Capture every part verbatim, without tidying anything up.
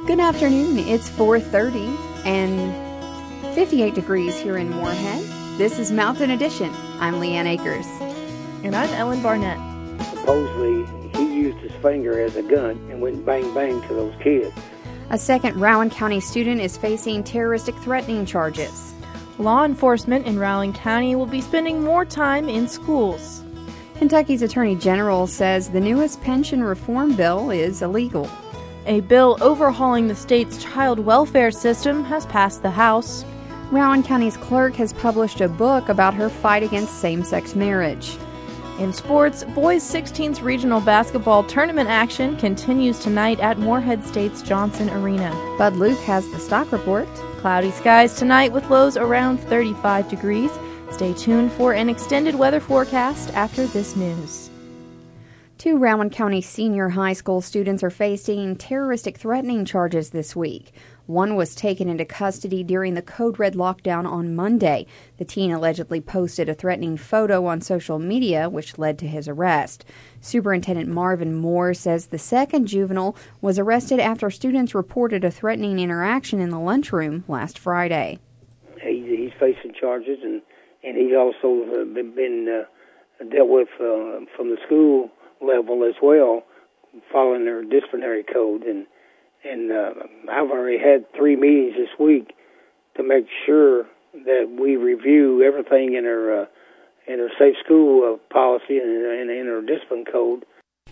Good afternoon. It's four thirty and fifty-eight degrees here in Moorhead. This is Mountain Edition. I'm Leanne Akers. And I'm Ellen Barnett. Supposedly, he used his finger as a gun and went bang bang to those kids. A second Rowan County student is facing terroristic threatening charges. Law enforcement in Rowan County will be spending more time in schools. Kentucky's Attorney General says the newest pension reform bill is illegal. A bill overhauling the state's child welfare system has passed the House. Rowan County's clerk has published a book about her fight against same-sex marriage. In sports, boys sixteenth regional basketball tournament action continues tonight at Moorhead State's Johnson Arena. Bud Luke has the stock report. Cloudy skies tonight with lows around thirty-five degrees. Stay tuned for an extended weather forecast after this news. Two Rowan County senior high school students are facing terroristic threatening charges this week. One was taken into custody during the Code Red lockdown on Monday. The teen allegedly posted a threatening photo on social media, which led to his arrest. Superintendent Marvin Moore says the second juvenile was arrested after students reported a threatening interaction in the lunchroom last Friday. He's, he's facing charges, and, and he's also been, been uh, dealt with uh, from the school level as well, following their disciplinary code. And and uh, I've already had three meetings this week to make sure that we review everything in our uh, in our safe school uh, policy and, and in our discipline code.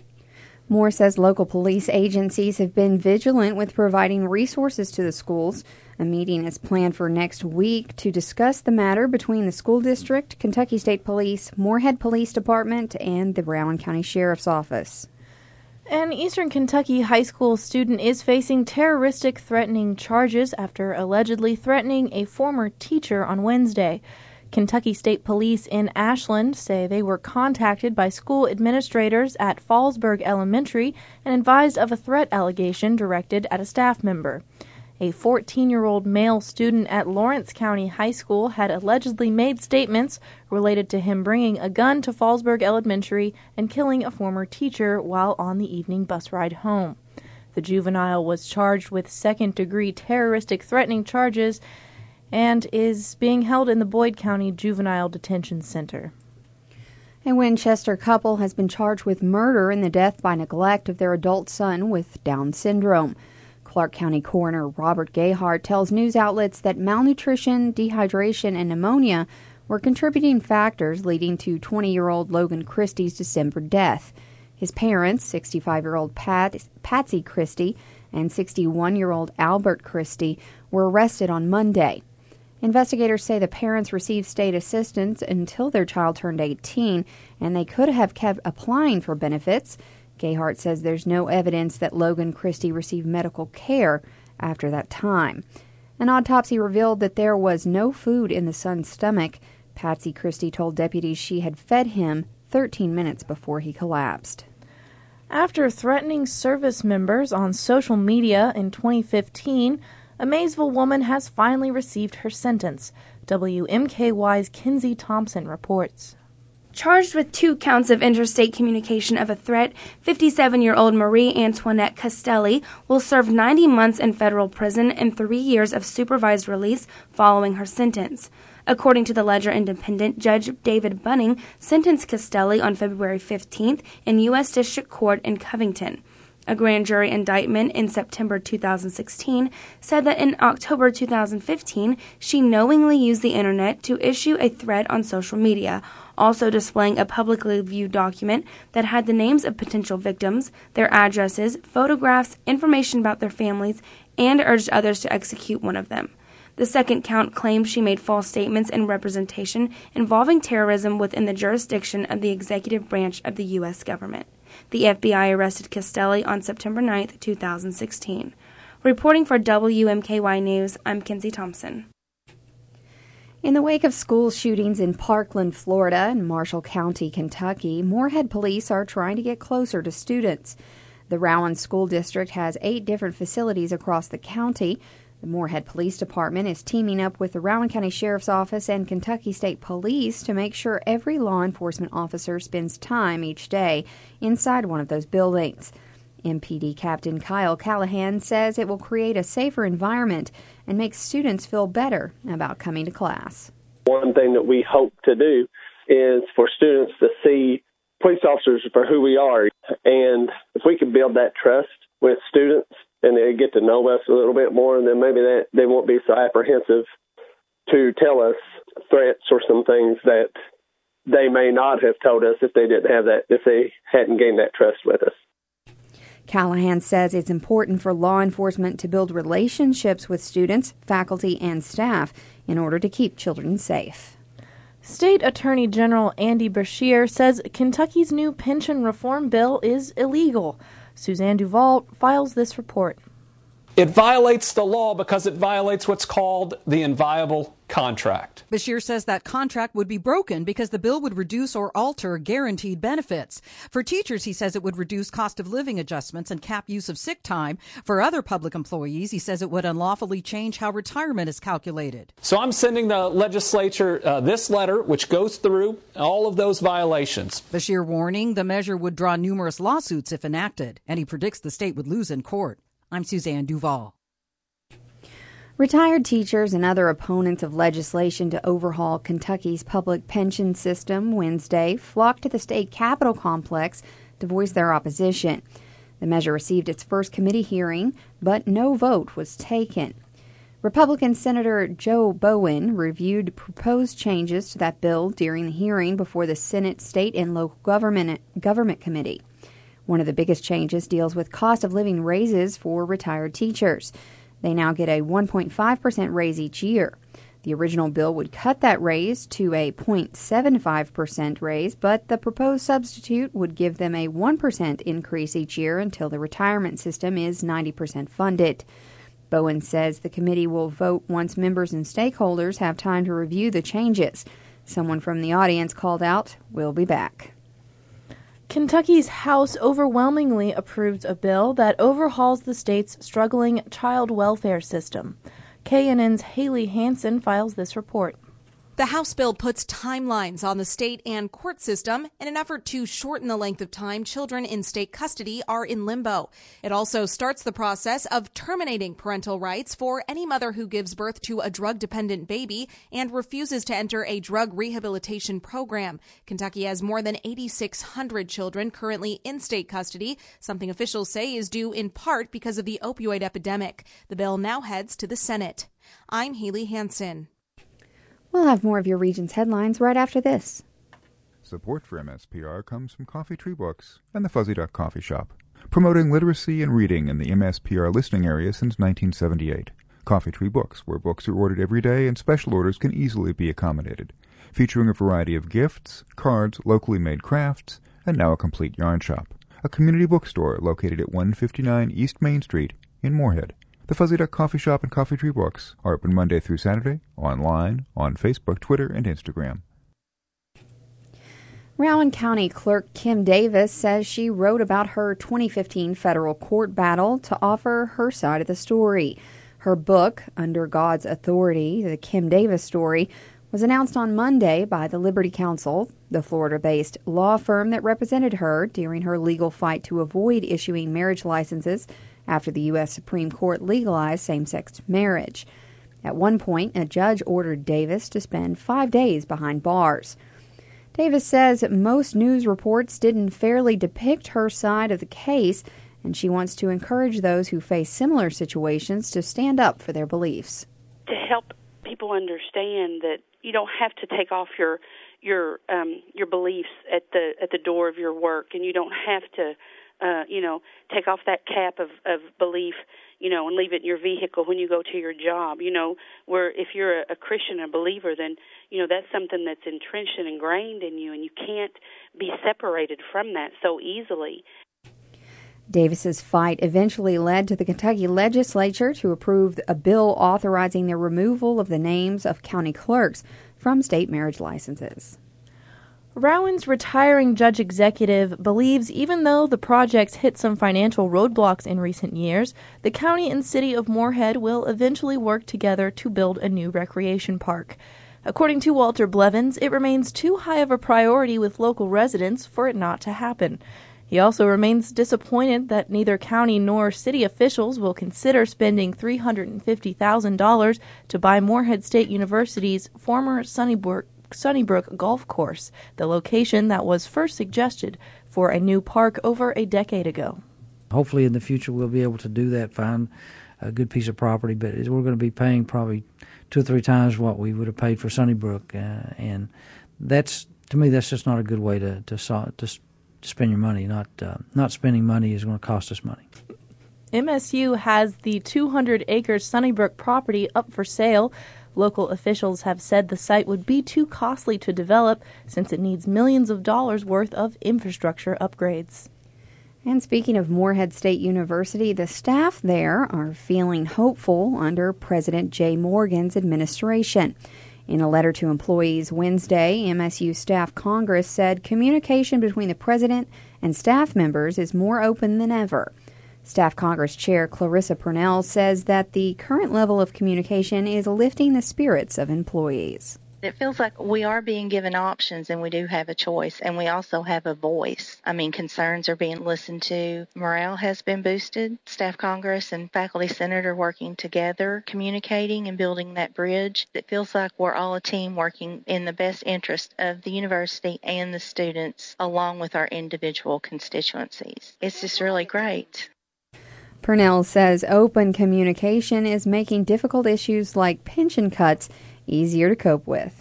Moore says local police agencies have been vigilant with providing resources to the schools. A meeting is planned for next week to discuss the matter between the school district, Kentucky State Police, Moorhead Police Department, and the Rowan County Sheriff's Office. An Eastern Kentucky high school student is facing terroristic threatening charges after allegedly threatening a former teacher on Wednesday. Kentucky State Police in Ashland say they were contacted by school administrators at Fallsburg Elementary and advised of a threat allegation directed at a staff member. A fourteen-year-old male student at Lawrence County High School had allegedly made statements related to him bringing a gun to Fallsburg Elementary and killing a former teacher while on the evening bus ride home. The juvenile was charged with second-degree terroristic threatening charges and is being held in the Boyd County Juvenile Detention Center. A Winchester couple has been charged with murder in the death by neglect of their adult son with Down syndrome. Clark County Coroner Robert Gayhart tells news outlets that malnutrition, dehydration, and pneumonia were contributing factors leading to twenty-year-old Logan Christie's December death. His parents, sixty-five-year-old Pat, Patsy Christie and sixty-one-year-old Albert Christie, were arrested on Monday. Investigators say the parents received state assistance until their child turned eighteen, and they could have kept applying for benefits. Gayhart says there's no evidence that Logan Christie received medical care after that time. An autopsy revealed that there was no food in the son's stomach. Patsy Christie told deputies she had fed him thirteen minutes before he collapsed. After threatening service members on social media in twenty fifteen, a Maysville woman has finally received her sentence. W M K Y's Kinsey Thompson reports. Charged with two counts of interstate communication of a threat, fifty-seven-year-old Marie Antoinette Castelli will serve ninety months in federal prison and three years of supervised release following her sentence. According to the Ledger Independent, Judge David Bunning sentenced Castelli on February fifteenth in U S District Court in Covington. A grand jury indictment in September two thousand sixteen said that in October two thousand fifteen, she knowingly used the internet to issue a threat on social media, also displaying a publicly viewed document that had the names of potential victims, their addresses, photographs, information about their families, and urged others to execute one of them. The second count claims she made false statements and representation involving terrorism within the jurisdiction of the executive branch of the U S government. The F B I arrested Castelli on September ninth, two thousand sixteen. Reporting for W M K Y News, I'm Kinsey Thompson. In the wake of school shootings in Parkland, Florida, and Marshall County, Kentucky, Moorhead police are trying to get closer to students. The Rowan School District has eight different facilities across the county. The Moorhead Police Department is teaming up with the Rowan County Sheriff's Office and Kentucky State Police to make sure every law enforcement officer spends time each day inside one of those buildings. M P D Captain Kyle Callahan says it will create a safer environment and make students feel better about coming to class. One thing that we hope to do is for students to see police officers for who we are. And if we can build that trust with students and they get to know us a little bit more, then maybe that they won't be so apprehensive to tell us threats or some things that they may not have told us if they didn't have that, if they hadn't gained that trust with us. Callahan says it's important for law enforcement to build relationships with students, faculty, and staff in order to keep children safe. State Attorney General Andy Beshear says Kentucky's new pension reform bill is illegal. Suzanne Duvall files this report. It violates the law because it violates what's called the inviolable contract. Beshear says that contract would be broken because the bill would reduce or alter guaranteed benefits. For teachers, he says it would reduce cost of living adjustments and cap use of sick time. For other public employees, he says it would unlawfully change how retirement is calculated. So I'm sending the legislature uh, this letter, which goes through all of those violations. Beshear warning the measure would draw numerous lawsuits if enacted, and he predicts the state would lose in court. I'm Suzanne Duvall. Retired teachers and other opponents of legislation to overhaul Kentucky's public pension system Wednesday flocked to the state capitol complex to voice their opposition. The measure received its first committee hearing, but no vote was taken. Republican Senator Joe Bowen reviewed proposed changes to that bill during the hearing before the Senate State and Local Government, Government Committee. One of the biggest changes deals with cost of living raises for retired teachers. They now get a one point five percent raise each year. The original bill would cut that raise to a zero point seven five percent raise, but the proposed substitute would give them a one percent increase each year until the retirement system is ninety percent funded. Bowen says the committee will vote once members and stakeholders have time to review the changes. Someone from the audience called out, "We'll be back." Kentucky's House overwhelmingly approves a bill that overhauls the state's struggling child welfare system. K N N's Haley Hansen files this report. The House bill puts timelines on the state and court system in an effort to shorten the length of time children in state custody are in limbo. It also starts the process of terminating parental rights for any mother who gives birth to a drug-dependent baby and refuses to enter a drug rehabilitation program. Kentucky has more than eight thousand six hundred children currently in state custody, something officials say is due in part because of the opioid epidemic. The bill now heads to the Senate. I'm Haley Hansen. We'll have more of your region's headlines right after this. Support for M S P R comes from Coffee Tree Books and the Fuzzy Duck Coffee Shop, promoting literacy and reading in the M S P R listening area since nineteen seventy-eight. Coffee Tree Books, where books are ordered every day and special orders can easily be accommodated, featuring a variety of gifts, cards, locally made crafts, and now a complete yarn shop. A community bookstore located at one fifty-nine East Main Street in Moorhead. The Fuzzy Duck Coffee Shop and Coffee Tree Books are open Monday through Saturday, online, on Facebook, Twitter, and Instagram. Rowan County Clerk Kim Davis says she wrote about her twenty fifteen federal court battle to offer her side of the story. Her book, Under God's Authority, The Kim Davis Story, was announced on Monday by the Liberty Counsel, the Florida-based law firm that represented her during her legal fight to avoid issuing marriage licenses after the U S Supreme Court legalized same-sex marriage. At one point, a judge ordered Davis to spend five days behind bars. Davis says most news reports didn't fairly depict her side of the case, and she wants to encourage those who face similar situations to stand up for their beliefs. To help people understand that you don't have to take off your your um, your beliefs at the at the door of your work, and you don't have to Uh, you know, take off that cap of, of belief, you know, and leave it in your vehicle when you go to your job. You know, where if you're a, a Christian, a believer, then, you know, that's something that's entrenched and ingrained in you, and you can't be separated from that so easily. Davis's fight eventually led to the Kentucky legislature to approve a bill authorizing the removal of the names of county clerks from state marriage licenses. Rowan's retiring judge executive believes even though the project's hit some financial roadblocks in recent years, the county and city of Moorhead will eventually work together to build a new recreation park. According to Walter Blevins, it remains too high of a priority with local residents for it not to happen. He also remains disappointed that neither county nor city officials will consider spending three hundred fifty thousand dollars to buy Morehead State University's former Sunnybrook, Sunnybrook Golf Course, the location that was first suggested for a new park over a decade ago. Hopefully in the future we'll be able to do that, find a good piece of property, but we're going to be paying probably two or three times what we would have paid for Sunnybrook, uh, and that's, to me, that's just not a good way to to, to spend your money. Not uh, not spending money is going to cost us money. M S U has the two hundred acre Sunnybrook property up for sale. Local officials have said the site would be too costly to develop since it needs millions of dollars worth of infrastructure upgrades. And speaking of Morehead State University, the staff there are feeling hopeful under President Jay Morgan's administration. In a letter to employees Wednesday, M S U Staff Congress said communication between the president and staff members is more open than ever. Staff Congress Chair Clarissa Purnell says that the current level of communication is lifting the spirits of employees. It feels like we are being given options and we do have a choice, and we also have a voice. I mean, concerns are being listened to. Morale has been boosted. Staff Congress and Faculty Senate are working together, communicating and building that bridge. It feels like we're all a team working in the best interest of the university and the students, along with our individual constituencies. It's just really great. Purnell says open communication is making difficult issues like pension cuts easier to cope with.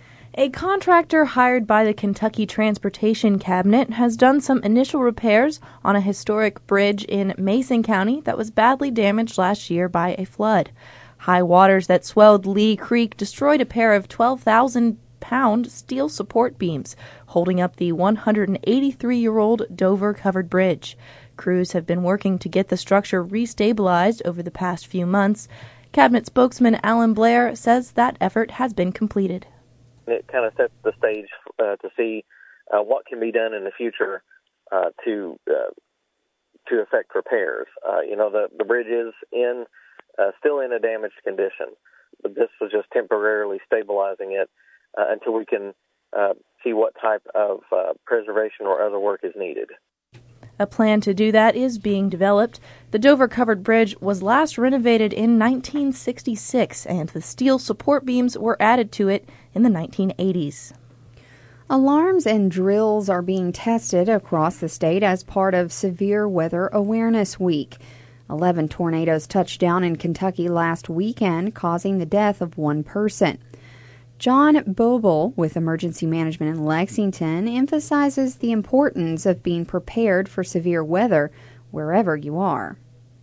A contractor hired by the Kentucky Transportation Cabinet has done some initial repairs on a historic bridge in Mason County that was badly damaged last year by a flood. High waters that swelled Lee Creek destroyed a pair of twelve thousand pound steel support beams holding up the one hundred eighty-three-year-old Dover-covered bridge. Crews have been working to get the structure restabilized over the past few months. Cabinet spokesman Alan Blair says that effort has been completed. It kind of sets the stage uh, to see uh, what can be done in the future uh, to uh, to effect repairs. Uh, you know, the, the bridge is in uh, still in a damaged condition, but this was just temporarily stabilizing it uh, until we can uh, see what type of uh, preservation or other work is needed. A plan to do that is being developed. The Dover-covered bridge was last renovated in nineteen sixty-six, and the steel support beams were added to it in the nineteen eighties. Alarms and drills are being tested across the state as part of Severe Weather Awareness Week. Eleven tornadoes touched down in Kentucky last weekend, causing the death of one person. John Boble with Emergency Management in Lexington emphasizes the importance of being prepared for severe weather wherever you are.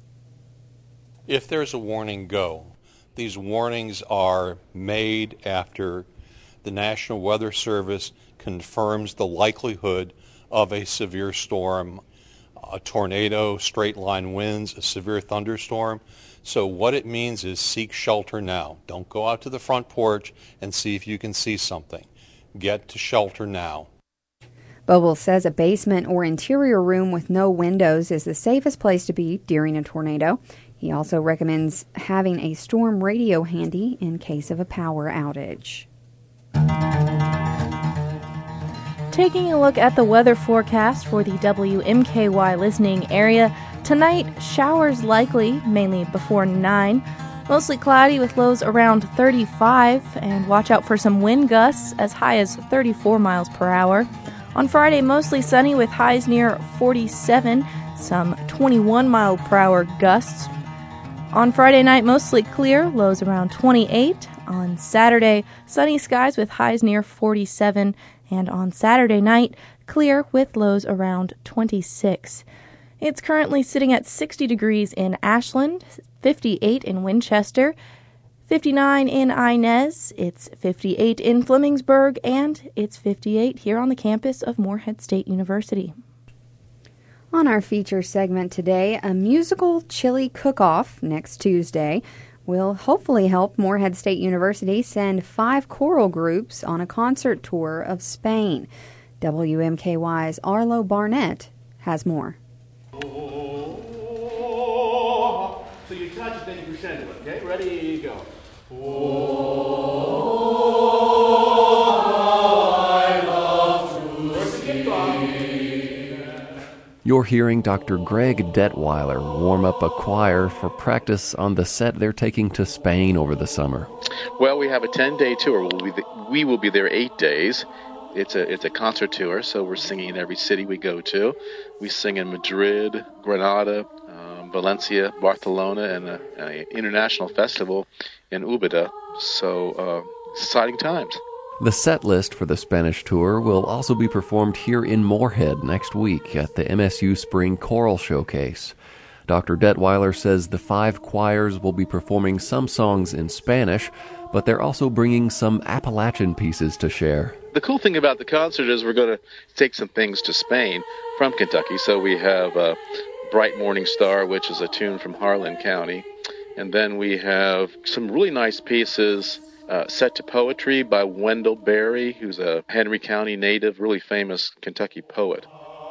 If there's a warning, go. These warnings are made after the National Weather Service confirms the likelihood of a severe storm, a tornado, straight line winds, a severe thunderstorm. So what it means is seek shelter now. Don't go out to the front porch and see if you can see something. Get to shelter now. Boble says a basement or interior room with no windows is the safest place to be during a tornado. He also recommends having a storm radio handy in case of a power outage. Taking a look at the weather forecast for the W M K Y listening area, tonight, showers likely, mainly before nine. Mostly cloudy with lows around thirty-five, and watch out for some wind gusts as high as thirty-four miles per hour. On Friday, mostly sunny with highs near forty-seven, some twenty-one mile per hour gusts. On Friday night, mostly clear, lows around twenty-eight. On Saturday, sunny skies with highs near forty-seven, and on Saturday night, clear with lows around twenty-six. It's currently sitting at sixty degrees in Ashland, fifty-eight in Winchester, fifty-nine in Inez, it's fifty-eight in Flemingsburg, and it's fifty-eight here on the campus of Morehead State University. On our feature segment today, a musical chili cook-off next Tuesday will hopefully help Morehead State University send five choral groups on a concert tour of Spain. W M K Y's Arlo Barnett has more. Oh, so you touch it, then you crescendo it, okay? Ready, go. Oh, I love to sing. You're hearing Doctor Greg Detweiler warm up a choir for practice on the set they're taking to Spain over the summer. Well, we have a ten-day tour. We'll be th- we will be there eight days. It's a it's a concert tour, so we're singing in every city we go to. We sing in Madrid, Granada, um, Valencia, Barcelona, and an international festival in Ubeda. So, uh, exciting times. The set list for the Spanish tour will also be performed here in Moorhead next week at the M S U Spring Choral Showcase. Doctor Detweiler says the five choirs will be performing some songs in Spanish, but they're also bringing some Appalachian pieces to share. The cool thing about the concert is we're going to take some things to Spain from Kentucky. So we have uh, Bright Morning Star, which is a tune from Harlan County. And then we have some really nice pieces uh, set to poetry by Wendell Berry, who's a Henry County native, really famous Kentucky poet.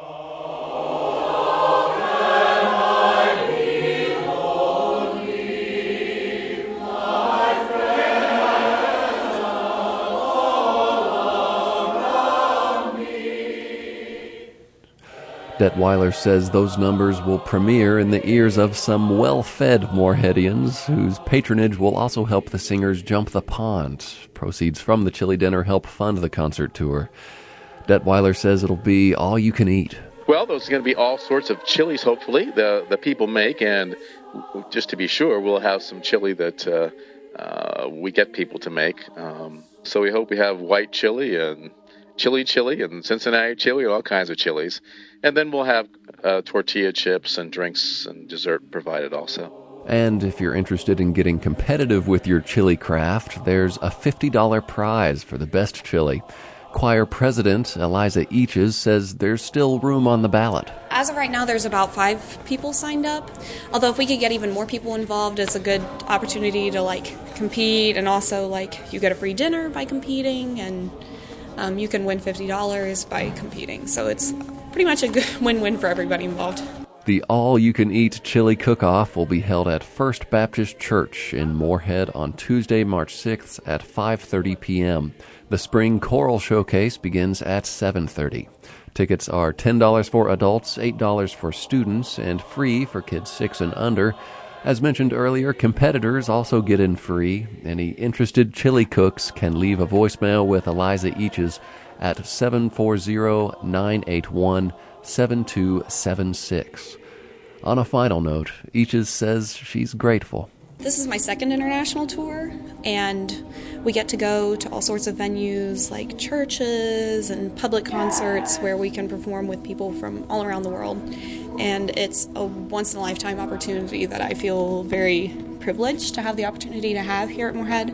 Detweiler says those numbers will premiere in the ears of some well-fed Moorheadians, whose patronage will also help the singers jump the pond. Proceeds from the chili dinner help fund the concert tour. Detweiler says it'll be all you can eat. Well, there's going to be all sorts of chilies, hopefully, the the people make, and just to be sure, we'll have some chili that uh, uh, we get people to make. Um, so we hope we have white chili and chili chili and Cincinnati chili, all kinds of chilies. And then we'll have uh, tortilla chips and drinks and dessert provided also. And if you're interested in getting competitive with your chili craft, there's a fifty dollars prize for the best chili. Choir president Eliza Eaches says there's still room on the ballot. As of right now, there's about five people signed up. Although if we could get even more people involved, it's a good opportunity to like compete, and also like you get a free dinner by competing, and um, you can win fifty dollars by competing. So it's pretty much a good win-win for everybody involved. The all-you-can-eat chili cook-off will be held at First Baptist Church in Moorhead on Tuesday, March sixth at five thirty p.m. The Spring Choral Showcase begins at seven thirty. Tickets are ten dollars for adults, eight dollars for students, and free for kids six and under. As mentioned earlier, competitors also get in free. Any interested chili cooks can leave a voicemail with Eliza Eaches at seven four zero, nine eight one, seven two seven six. On a final note, Eaches says she's grateful. This is my second international tour, and we get to go to all sorts of venues like churches and public concerts where we can perform with people from all around the world. And it's a once-in-a-lifetime opportunity that I feel very privileged to have the opportunity to have here at Moorhead.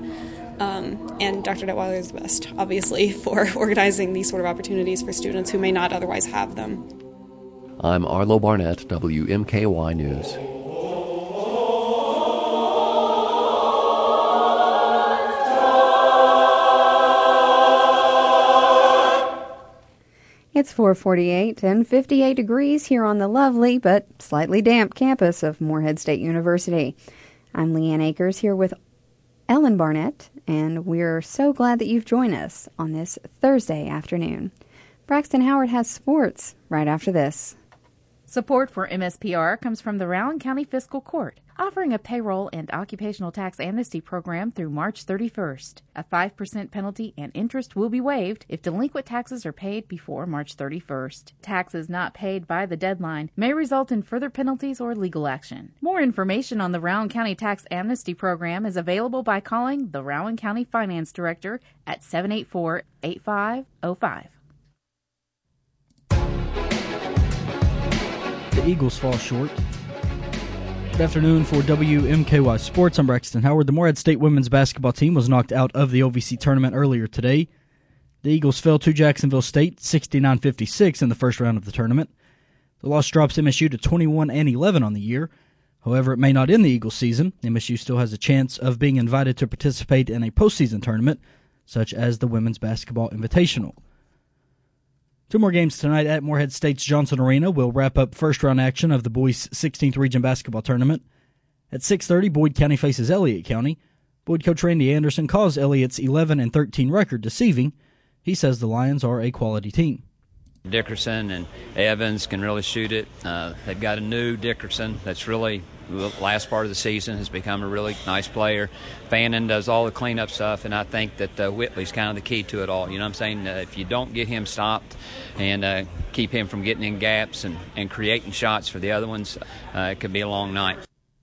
Um, and Doctor Detweiler is the best, obviously, for organizing these sort of opportunities for students who may not otherwise have them. I'm Arlo Barnett, W M K Y News. It's four forty-eight and fifty-eight degrees here on the lovely but slightly damp campus of Moorhead State University. I'm Leanne Akers here with Ellen Barnett, and we're so glad that you've joined us on this Thursday afternoon. Braxton Howard has sports right after this. Support for M S P R comes from the Rowan County Fiscal Court, offering a payroll and occupational tax amnesty program through March thirty-first. A five percent penalty and interest will be waived if delinquent taxes are paid before March thirty-first. Taxes not paid by the deadline may result in further penalties or legal action. More information on the Rowan County Tax Amnesty Program is available by calling the Rowan County Finance Director at seven eight four, eight five zero five. The Eagles fall short. Good afternoon for W M K Y Sports. I'm Braxton Howard. The Moorhead State women's basketball team was knocked out of the O V C tournament earlier today. The Eagles fell to Jacksonville State sixty-nine fifty-six in the first round of the tournament. The loss drops M S U to twenty-one and eleven on the year. However, it may not end the Eagles season. M S U still has a chance of being invited to participate in a postseason tournament, such as the Women's Basketball Invitational. Two more games tonight at Moorhead State's Johnson Arena will wrap up first-round action of the boys' sixteenth Region Basketball Tournament. At six thirty, Boyd County faces Elliott County. Boyd coach Randy Anderson calls Elliott's eleven and thirteen record deceiving. He says the Lions are a quality team. Dickerson and Evans can really shoot it. Uh, they've got a new Dickerson that's really, the last part of the season, has become a really nice player. Fannin does all the cleanup stuff, and I think that uh, Whitley's kind of the key to it all. You know what I'm saying? Uh, if you don't get him stopped and uh, keep him from getting in gaps and, and creating shots for the other ones, uh, it could be a long night.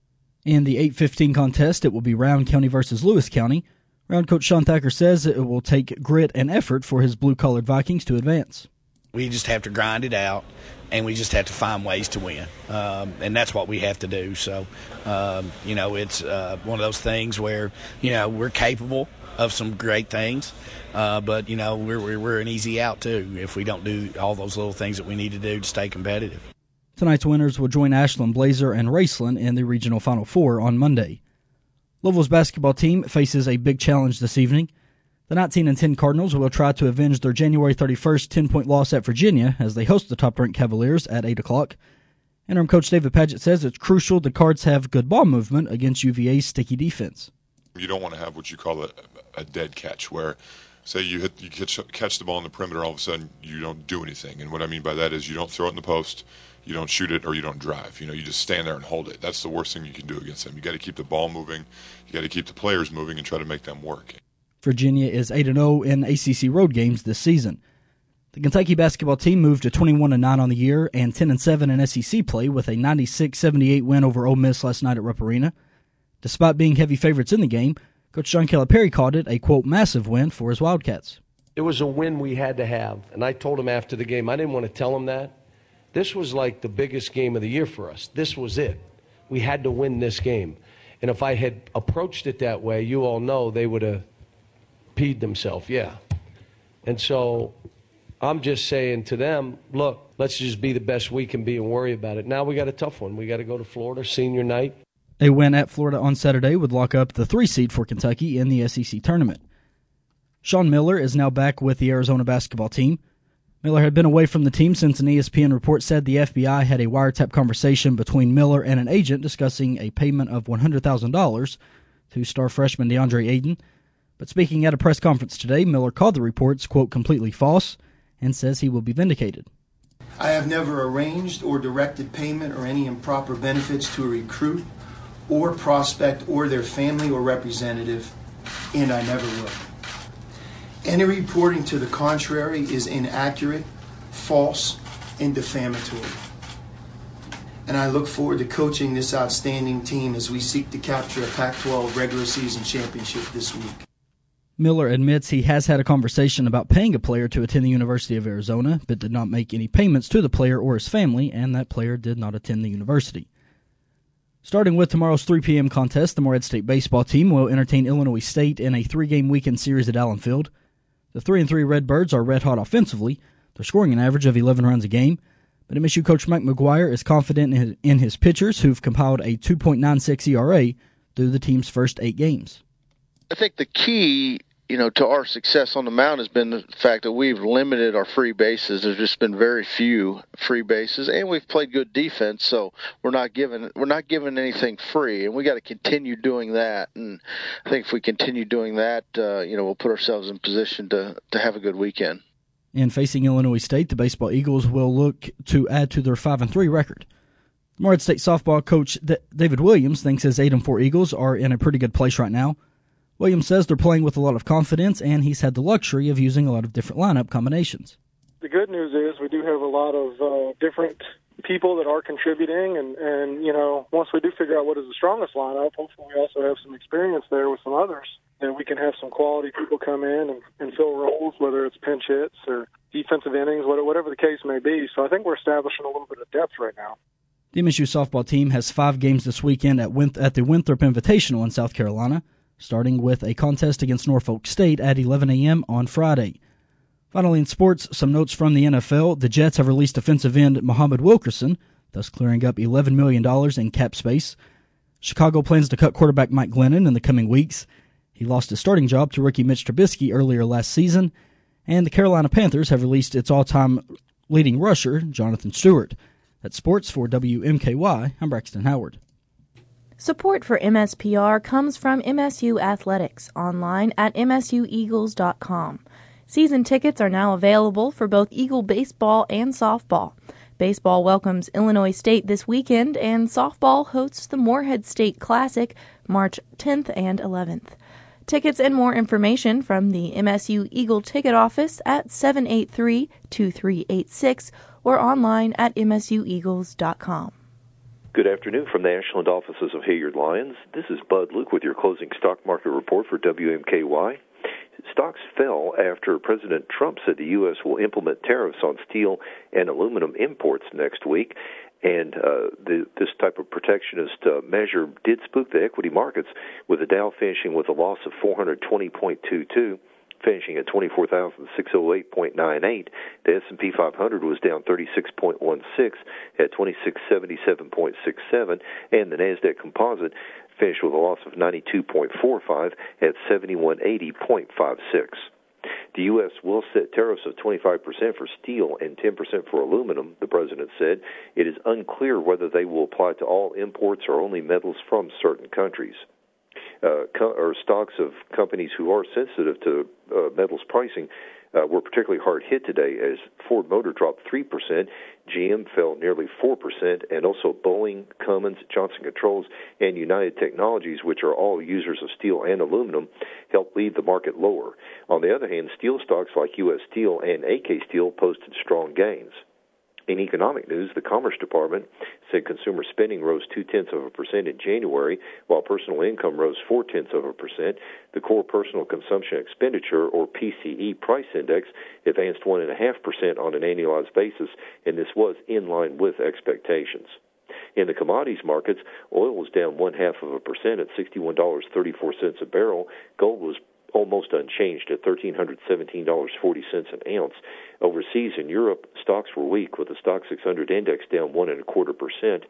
In the eight fifteen contest, it will be Round County versus Lewis County. Round coach Sean Thacker says it will take grit and effort for his blue-collared Vikings to advance. We just have to grind it out, and we just have to find ways to win, um, and that's what we have to do. So, um, you know, it's uh, one of those things where, you know, we're capable of some great things, uh, but, you know, we're, we're, we're an easy out, too, if we don't do all those little things that we need to do to stay competitive. Tonight's winners will join Ashland Blazer and Raceland in the regional Final Four on Monday. Louisville's basketball team faces a big challenge this evening. The nineteen and ten Cardinals will try to avenge their January thirty-first ten-point loss at Virginia as they host the top-ranked Cavaliers at eight o'clock. Interim coach David Padgett says it's crucial the Cards have good ball movement against U V A's sticky defense. You don't want to have what you call a, a dead catch, where, say, you hit, you catch, catch the ball in the perimeter, all of a sudden you don't do anything. And what I mean by that is you don't throw it in the post, you don't shoot it, or you don't drive. You know, you just stand there and hold it. That's the worst thing you can do against them. You got to keep the ball moving, you got to keep the players moving, and try to make them work. Virginia is eight and oh in A C C road games this season. The Kentucky basketball team moved to twenty-one and nine on the year and ten and seven in S E C play with a ninety-six seventy-eight win over Ole Miss last night at Rupp Arena. Despite being heavy favorites in the game, Coach John Calipari called it a, quote, massive win for his Wildcats. It was a win we had to have, and I told him after the game, I didn't want to tell him that. This was like the biggest game of the year for us. This was it. We had to win this game. And if I had approached it that way, you all know they would have peed themselves, yeah. And so I'm just saying to them, look, let's just be the best we can be and worry about it. Now we got a tough one. We got to go to Florida, senior night. A win at Florida on Saturday would lock up the three seed for Kentucky in the S E C tournament. Sean Miller is now back with the Arizona basketball team. Miller had been away from the team since an E S P N report said the F B I had a wiretap conversation between Miller and an agent discussing a payment of one hundred thousand dollars to star freshman DeAndre Ayton. But speaking at a press conference today, Miller called the reports, quote, completely false, and says he will be vindicated. I have never arranged or directed payment or any improper benefits to a recruit or prospect or their family or representative, and I never will. Any reporting to the contrary is inaccurate, false, and defamatory. And I look forward to coaching this outstanding team as we seek to capture a Pac twelve regular season championship this week. Miller admits he has had a conversation about paying a player to attend the University of Arizona, but did not make any payments to the player or his family, and that player did not attend the university. Starting with tomorrow's three p.m. contest, the Morehead State baseball team will entertain Illinois State in a three-game weekend series at Allen Field. The three and three Redbirds are red-hot offensively. They're scoring an average of eleven runs a game, but M S U coach Mike McGuire is confident in his, in his pitchers, who've compiled a two point nine six E R A through the team's first eight games. I think the key, you know, to our success on the mound has been the fact that we've limited our free bases. There's just been very few free bases, and we've played good defense, so we're not giving we're not giving anything free, and we got to continue doing that. And I think if we continue doing that, uh, you know, we'll put ourselves in position to to have a good weekend. And facing Illinois State, the baseball Eagles will look to add to their five and three record. Morehead State softball coach David Williams thinks his eight and four Eagles are in a pretty good place right now. Williams says they're playing with a lot of confidence, and he's had the luxury of using a lot of different lineup combinations. The good news is we do have a lot of uh, different people that are contributing, and, and, you know, once we do figure out what is the strongest lineup, hopefully we also have some experience there with some others, and we can have some quality people come in and, and fill roles, whether it's pinch hits or defensive innings, whatever the case may be. So I think we're establishing a little bit of depth right now. The M S U softball team has five games this weekend at, Winth- at the Winthrop Invitational in South Carolina, starting with a contest against Norfolk State at eleven a.m. on Friday. Finally in sports, some notes from the N F L. The Jets have released defensive end Muhammad Wilkerson, thus clearing up eleven million dollars in cap space. Chicago plans to cut quarterback Mike Glennon in the coming weeks. He lost his starting job to rookie Mitch Trubisky earlier last season. And the Carolina Panthers have released its all-time leading rusher, Jonathan Stewart. That's sports for W M K Y. I'm Braxton Howard. Support for M S P R comes from M S U Athletics, online at m s u eagles dot com. Season tickets are now available for both Eagle baseball and softball. Baseball welcomes Illinois State this weekend, and softball hosts the Moorhead State Classic March tenth and eleventh. Tickets and more information from the M S U Eagle ticket office at seven eight three, two three eight six or online at m s u eagles dot com. Good afternoon from the Ashland offices of Hilliard Lyons. This is Bud Luke with your closing stock market report for W M K Y. Stocks fell after President Trump said the U S will implement tariffs on steel and aluminum imports next week. And uh, the, this type of protectionist uh, measure did spook the equity markets, with the Dow finishing with a loss of four hundred twenty point two two, finishing at twenty-four thousand six hundred eight point nine eight. The S and P five hundred was down thirty-six point one six at twenty-six seventy-seven point six seven, and the Nasdaq Composite finished with a loss of ninety-two point four five at seventy-one eighty point five six. The U S will set tariffs of twenty-five percent for steel and ten percent for aluminum, the president said. It is unclear whether they will apply to all imports or only metals from certain countries. Uh, co- or stocks of companies who are sensitive to uh, metals pricing uh, were particularly hard hit today, as Ford Motor dropped three percent, G M fell nearly four percent, and also Boeing, Cummins, Johnson Controls, and United Technologies, which are all users of steel and aluminum, helped lead the market lower. On the other hand, steel stocks like U S Steel and A K Steel posted strong gains. In economic news, the Commerce Department said consumer spending rose two-tenths of a percent in January, while personal income rose four-tenths of a percent. The core personal consumption expenditure, or P C E, price index advanced one point five percent on an annualized basis, and this was in line with expectations. In the commodities markets, oil was down one-half of a percent at sixty-one dollars and thirty-four cents a barrel. Gold was almost unchanged at one thousand three hundred seventeen dollars and forty cents an ounce. Overseas in Europe, stocks were weak, with the Stock six hundred index down one and a quarter percent.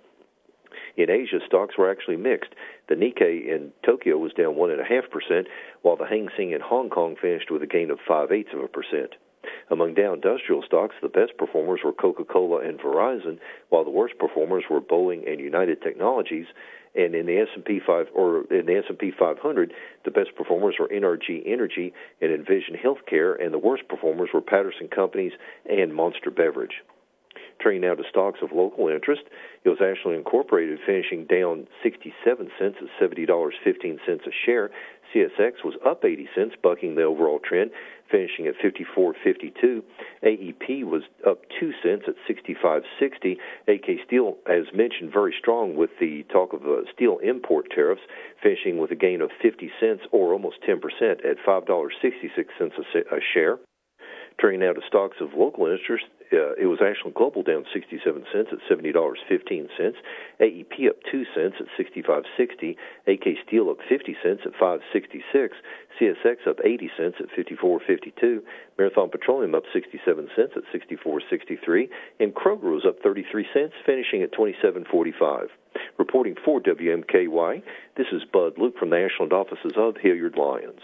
In Asia, stocks were actually mixed. The Nikkei in Tokyo was down one and a half percent, while the Hang Seng in Hong Kong finished with a gain of five-eighths of a percent. Among Dow Industrial stocks, the best performers were Coca-Cola and Verizon, while the worst performers were Boeing and United Technologies. And in the S and P five or in the S and P five hundred, the best performers were N R G Energy and Envision Healthcare, and the worst performers were Patterson Companies and Monster Beverage. Turning now to stocks of local interest, it was Ashland Incorporated finishing down sixty-seven cents at seventy dollars and fifteen cents a share. C S X was up eighty cents, bucking the overall trend, finishing at fifty-four fifty-two. A E P was up two cents at sixty-five sixty. A K Steel, as mentioned, very strong with the talk of uh, steel import tariffs, finishing with a gain of fifty cents, or almost ten percent, at five dollars and sixty-six cents a share. Turning now to stocks of local interest, uh, it was Ashland Global down sixty-seven cents at seventy dollars and fifteen cents. A E P up two cents at sixty-five sixty. A K Steel up fifty cents at five sixty-six. C S X up eighty cents at fifty-four fifty-two. Marathon Petroleum up sixty-seven cents at sixty-four sixty-three. And Kroger was up thirty-three cents, finishing at twenty-seven forty-five. Reporting for W M K Y, this is Bud Luke from the Ashland offices of Hilliard Lyons.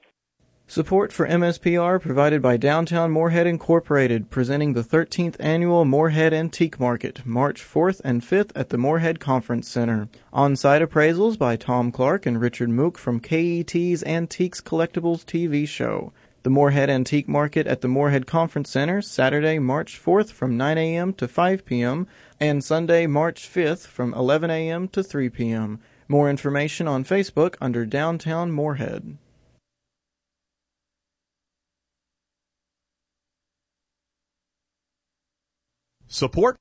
Support for M S P R provided by Downtown Moorhead Incorporated, presenting the thirteenth Annual Moorhead Antique Market, March fourth and fifth at the Moorhead Conference Center. On-site appraisals by Tom Clark and Richard Mook from K E T's Antiques Collectibles T V show. The Moorhead Antique Market at the Moorhead Conference Center, Saturday, March fourth from nine a.m. to five p.m. and Sunday, March fifth from eleven a.m. to three p.m. More information on Facebook under Downtown Moorhead. Support.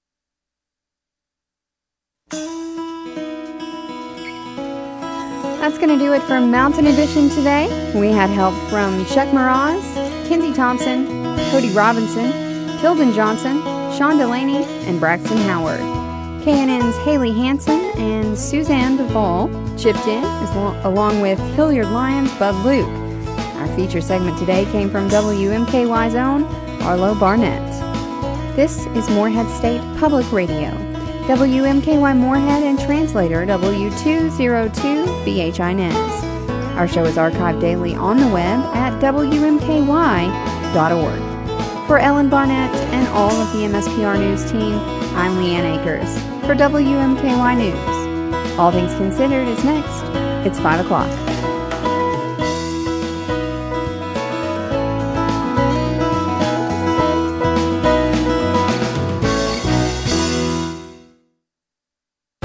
That's going to do it for Mountain Edition today. We had help from Chuck Mraz, Kinsey Thompson, Cody Robinson, Tilden Johnson, Sean Delaney, and Braxton Howard. K N N's Haley Hansen and Suzanne Duvall chipped in, along with Hilliard Lyons' Bud Luke. Our feature segment today came from W M K Y's own Arlo Barnett. This is Moorhead State Public Radio, W M K Y Moorhead and translator W two oh two B H I N S. Our show is archived daily on the web at W M K Y dot org. For Ellen Barnett and all of the M S P R News team, I'm Leanne Akers for W M K Y News. All Things Considered is next. It's five o'clock.